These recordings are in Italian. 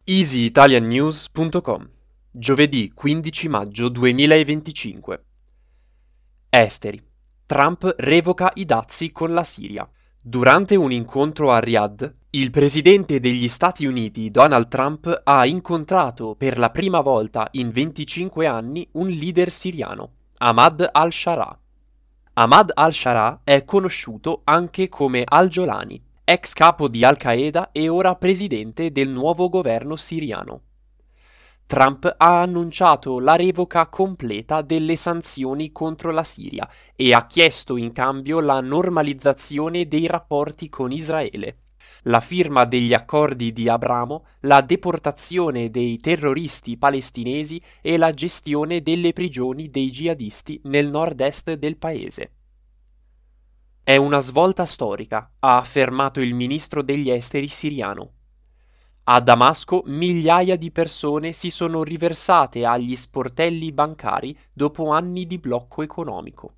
EasyItalianNews.com, giovedì 15 maggio 2025. Esteri. Trump revoca i dazi con la Siria. Durante un incontro a Riyadh, il presidente degli Stati Uniti Donald Trump ha incontrato per la prima volta in 25 anni un leader siriano, Ahmad al-Sharaa. Ahmad al-Sharaa è conosciuto anche come al-Jolani, ex capo di Al-Qaeda e ora presidente del nuovo governo siriano. Trump ha annunciato la revoca completa delle sanzioni contro la Siria e ha chiesto in cambio la normalizzazione dei rapporti con Israele, la firma degli accordi di Abramo, la deportazione dei terroristi palestinesi e la gestione delle prigioni dei jihadisti nel nord-est del paese. È una svolta storica, ha affermato il ministro degli esteri siriano. A Damasco migliaia di persone si sono riversate agli sportelli bancari dopo anni di blocco economico.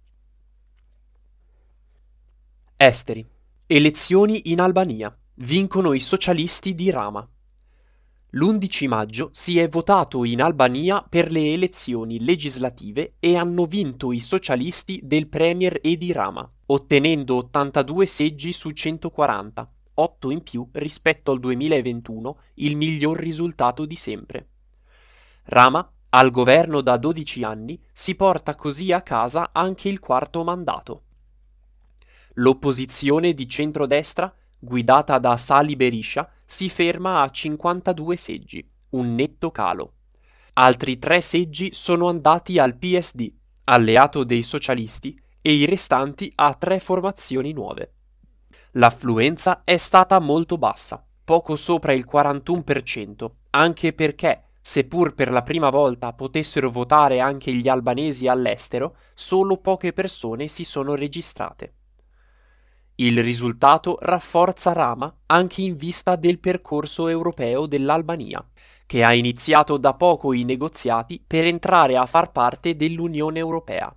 Esteri. Elezioni in Albania. Vincono i socialisti di Rama. L'11 maggio si è votato in Albania per le elezioni legislative e hanno vinto i socialisti del premier Edi Rama, ottenendo 82 seggi su 140. 8 in più rispetto al 2021, il miglior risultato di sempre. Rama, al governo da 12 anni, si porta così a casa anche il quarto mandato. L'opposizione di centrodestra, guidata da Sali Berisha, si ferma a 52 seggi, un netto calo. Altri 3 seggi sono andati al PSD, alleato dei socialisti, e i restanti a 3 formazioni nuove. L'affluenza è stata molto bassa, poco sopra il 41%, anche perché, seppur per la prima volta potessero votare anche gli albanesi all'estero, solo poche persone si sono registrate. Il risultato rafforza Rama anche in vista del percorso europeo dell'Albania, che ha iniziato da poco i negoziati per entrare a far parte dell'Unione Europea.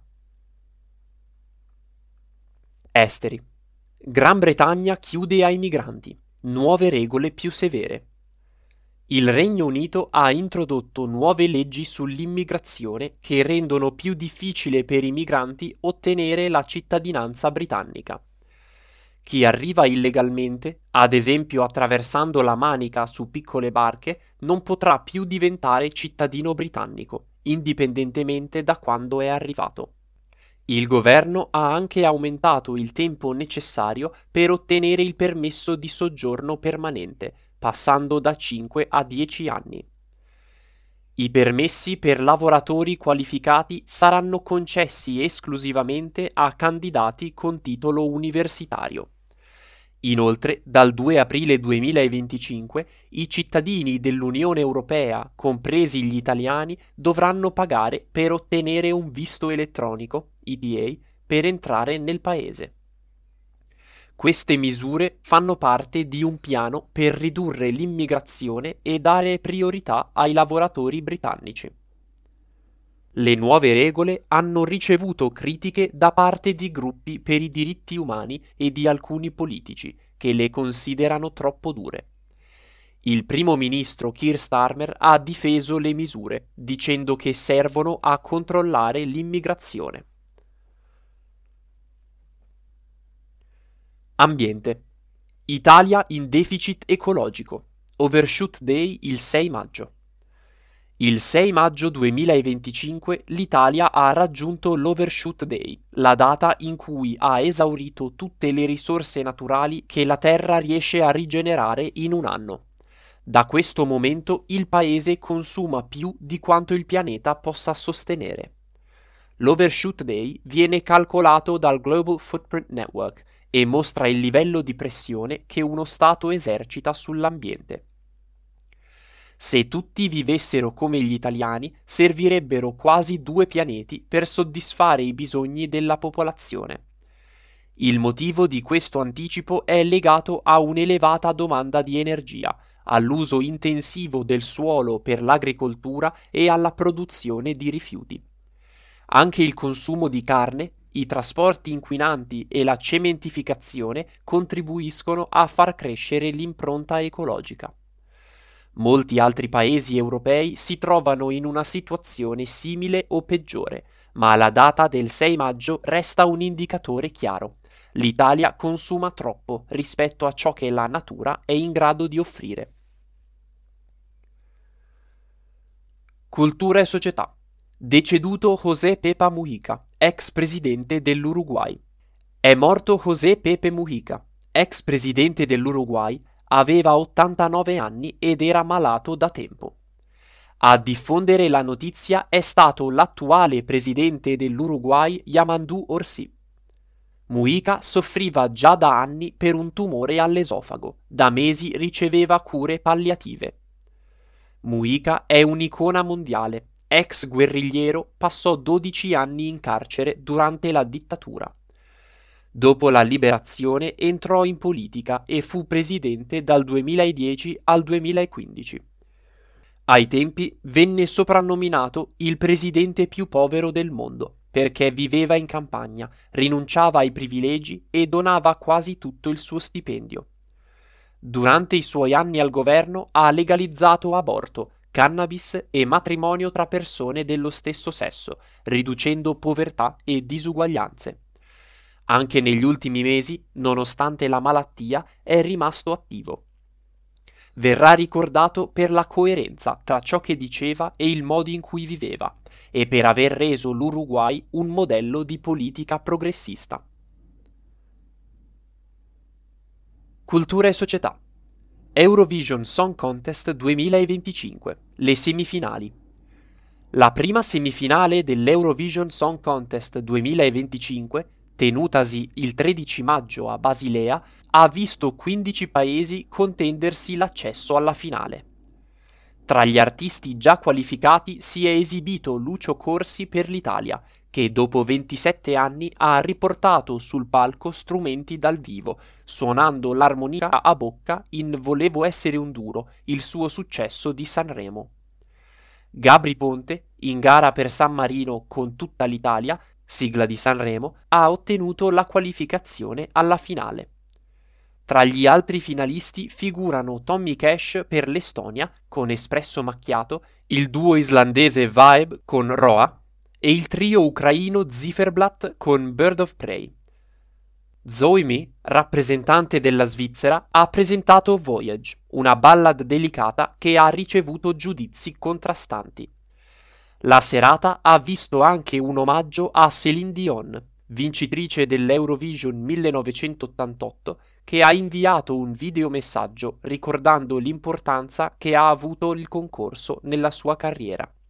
Esteri. Gran Bretagna chiude ai migranti. Nuove regole più severe. Il Regno Unito ha introdotto nuove leggi sull'immigrazione che rendono più difficile per i migranti ottenere la cittadinanza britannica. Chi arriva illegalmente, ad esempio attraversando la Manica su piccole barche, non potrà più diventare cittadino britannico, indipendentemente da quando è arrivato. Il governo ha anche aumentato il tempo necessario per ottenere il permesso di soggiorno permanente, passando da 5 a 10 anni. I permessi per lavoratori qualificati saranno concessi esclusivamente a candidati con titolo universitario. Inoltre, dal 2 aprile 2025, i cittadini dell'Unione Europea, compresi gli italiani, dovranno pagare per ottenere un visto elettronico, ETA, per entrare nel paese. Queste misure fanno parte di un piano per ridurre l'immigrazione e dare priorità ai lavoratori britannici. Le nuove regole hanno ricevuto critiche da parte di gruppi per i diritti umani e di alcuni politici, che le considerano troppo dure. Il primo ministro Keir Starmer ha difeso le misure, dicendo che servono a controllare l'immigrazione. Ambiente. Italia in deficit ecologico. Overshoot Day il 6 maggio. Il 6 maggio 2025 l'Italia ha raggiunto l'Overshoot Day, la data in cui ha esaurito tutte le risorse naturali che la Terra riesce a rigenerare in un anno. Da questo momento il Paese consuma più di quanto il pianeta possa sostenere. L'Overshoot Day viene calcolato dal Global Footprint Network e mostra il livello di pressione che uno Stato esercita sull'ambiente. Se tutti vivessero come gli italiani, servirebbero quasi 2 pianeti per soddisfare i bisogni della popolazione. Il motivo di questo anticipo è legato a un'elevata domanda di energia, all'uso intensivo del suolo per l'agricoltura e alla produzione di rifiuti. Anche il consumo di carne, i trasporti inquinanti e la cementificazione contribuiscono a far crescere l'impronta ecologica. Molti altri paesi europei si trovano in una situazione simile o peggiore, ma la data del 6 maggio resta un indicatore chiaro. L'Italia consuma troppo rispetto a ciò che la natura è in grado di offrire. Cultura e società. Deceduto José Pepa Mujica, ex presidente dell'Uruguay. È morto José Pepe Mujica, ex presidente dell'Uruguay, aveva 89 anni ed era malato da tempo. A diffondere la notizia è stato l'attuale presidente dell'Uruguay Yamandu Orsi. Mujica soffriva già da anni per un tumore all'esofago, da mesi riceveva cure palliative. Mujica è un'icona mondiale, ex guerrigliero, passò 12 anni in carcere durante la dittatura. Dopo la liberazione entrò in politica e fu presidente dal 2010 al 2015. Ai tempi venne soprannominato il presidente più povero del mondo, perché viveva in campagna, rinunciava ai privilegi e donava quasi tutto il suo stipendio. Durante i suoi anni al governo ha legalizzato aborto, cannabis e matrimonio tra persone dello stesso sesso, riducendo povertà e disuguaglianze. Anche negli ultimi mesi, nonostante la malattia, è rimasto attivo. Verrà ricordato per la coerenza tra ciò che diceva e il modo in cui viveva, e per aver reso l'Uruguay un modello di politica progressista. Cultura e società. Eurovision Song Contest 2025. Le semifinali. La prima semifinale dell'Eurovision Song Contest 2025, tenutasi il 13 maggio a Basilea, ha visto 15 paesi contendersi l'accesso alla finale. Tra gli artisti già qualificati si è esibito Lucio Corsi per l'Italia, che dopo 27 anni ha riportato sul palco strumenti dal vivo, suonando l'armonica a bocca in Volevo essere un duro, il suo successo di Sanremo. Gabri Ponte, in gara per San Marino con tutta l'Italia, sigla di Sanremo, ha ottenuto la qualificazione alla finale. Tra gli altri finalisti figurano Tommy Cash per l'Estonia con Espresso Macchiato, il duo islandese Vibe con Roa e il trio ucraino Zifferblatt con Bird of Prey. Zoe Me, rappresentante della Svizzera, ha presentato Voyage, una ballad delicata che ha ricevuto giudizi contrastanti. La serata ha visto anche un omaggio a Céline Dion, vincitrice dell'Eurovision 1988, che ha inviato un videomessaggio ricordando l'importanza che ha avuto il concorso nella sua carriera.